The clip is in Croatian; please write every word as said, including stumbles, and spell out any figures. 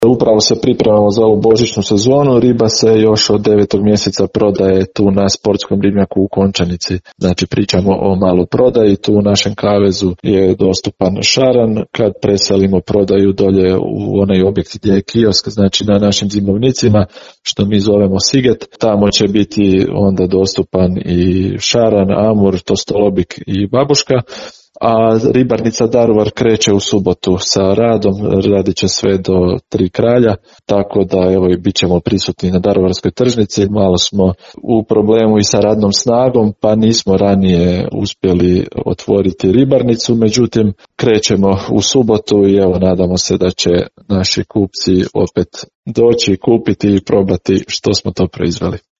Upravo se pripremamo za ovu božićnu sezonu. Riba se još od devetog mjeseca prodaje tu na sportskom ribnjaku u Končanici. Znači pričamo o malu prodaji, tu u našem kavezu je dostupan šaran. Kad preselimo prodaju dolje u onaj objekt gdje je kiosk, znači na našim zimovnicima, što mi zovemo Siget, tamo će biti onda dostupan i šaran, amur, tostolobik i babuška. A ribarnica Daruvar kreće u subotu sa radom, radit će sve do Tri kralja, tako da evo i bit ćemo prisutni na Daruvarskoj tržnici. Malo smo u problemu i sa radnom snagom, pa nismo ranije uspjeli otvoriti ribarnicu, međutim krećemo u subotu i evo nadamo se da će naši kupci opet doći, kupiti i probati što smo to proizveli.